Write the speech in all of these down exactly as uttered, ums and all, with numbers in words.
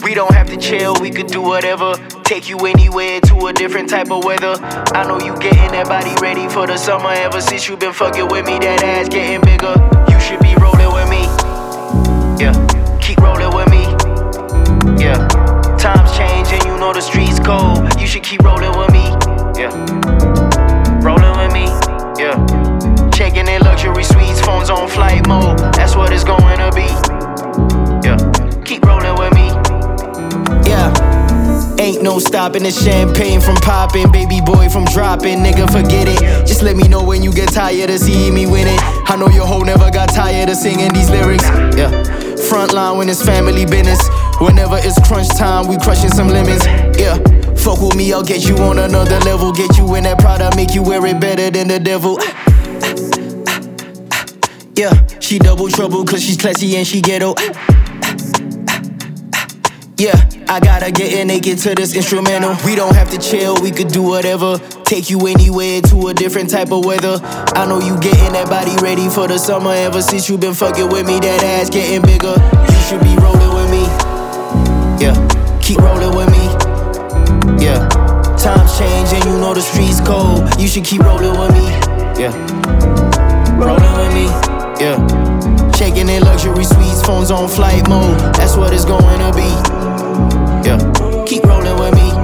We don't have to chill, we could do whatever. Take you anywhere to a different type of weather. I know you getting that body ready for the summer. Ever since you been fucking with me, that ass getting bigger. You should be rolling with me. Yeah, keep rolling with me. Yeah, times change and you know the streets cold. You should keep rolling with me. Yeah, rolling with me. Yeah, checking in luxury suites, phones on flight mode. That's what it's going to be. Yeah, keep rolling with me. Yeah, ain't no stopping the champagne from popping, baby boy from dropping, nigga forget it. Just let me know when you get tired of seeing me winning. I know your hoe never got tired of singing these lyrics. Yeah, front line when it's family business. Whenever it's crunch time, we crushing some lemons. Yeah, fuck with me, I'll get you on another level. Get you in that product, make you wear it better than the devil. Yeah, she double trouble cause she's classy and she ghetto. Yeah, I gotta get in naked to this instrumental. We don't have to chill, we could do whatever. Take you anywhere to a different type of weather. I know you getting that body ready for the summer. Ever since you been fucking with me, that ass getting bigger. You should be rolling with me. Yeah, keep rolling with me. Yeah, times change and you know the streets cold. You should keep rolling with me. Yeah, rolling with me. Yeah, checking in luxury suites, phones on flight mode. That's what it's going to be. Yeah, keep rolling with me.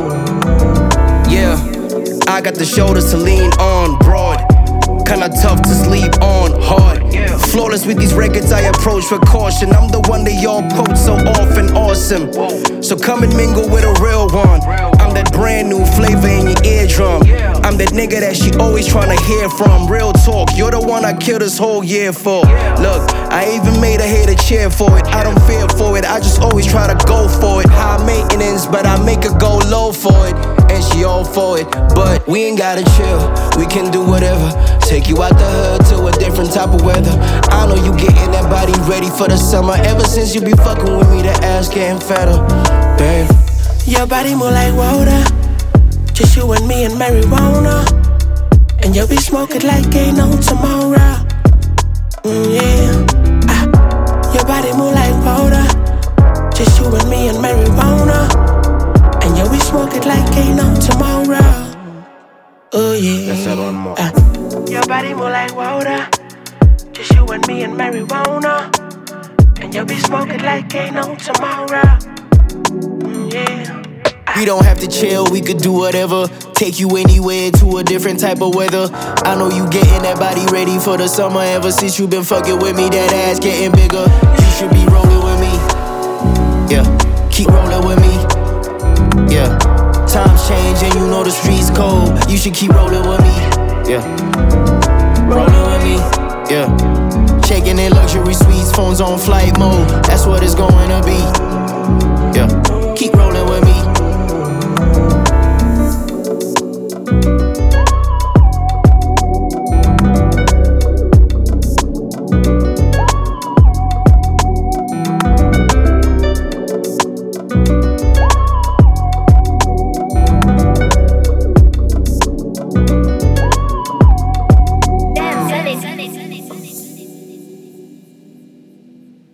Yeah, I got the shoulders to lean on, broad. Kinda tough to sleep on, hard. Flawless with these records, I approach with caution. I'm the one that y'all quote so often, awesome. So come and mingle with a real one. I'm that brand new flavor in your eardrum. I'm that nigga that she always tryna hear from. Real talk, you're the one I killed this whole year for. Look, I even made a hater cheer for it. I don't fear for it, I just always try to go for it. High maintenance, but I make her go low for it. And she all for it, but we ain't gotta chill. We can do whatever. Take you out the hood to a different type of weather. I know you getting that body ready for the summer. Ever since you be fucking with me, the ass getting fatter, babe. Your body move like water. Just you and me and marijuana. And you'll be smoking like ain't no tomorrow. Mm, yeah. Ah. Your body move like water. Just you and me and marijuana. And you'll be smoking like ain't no tomorrow. Oh yeah. Let's have one more. Ah. Your body move like water. Just you and me and marijuana. And you'll be smoking like ain't no tomorrow. Mm, yeah. We don't have to chill, we could do whatever. Take you anywhere to a different type of weather. I know you getting that body ready for the summer. Ever since you been fucking with me, that ass getting bigger. You should be rolling with me. Yeah, keep rolling with me. Yeah, times change and you know the streets cold. You should keep rolling with me. Yeah, rolling with me. Yeah, checking in luxury suites, phones on flight mode. That's what it's going to be. Yeah.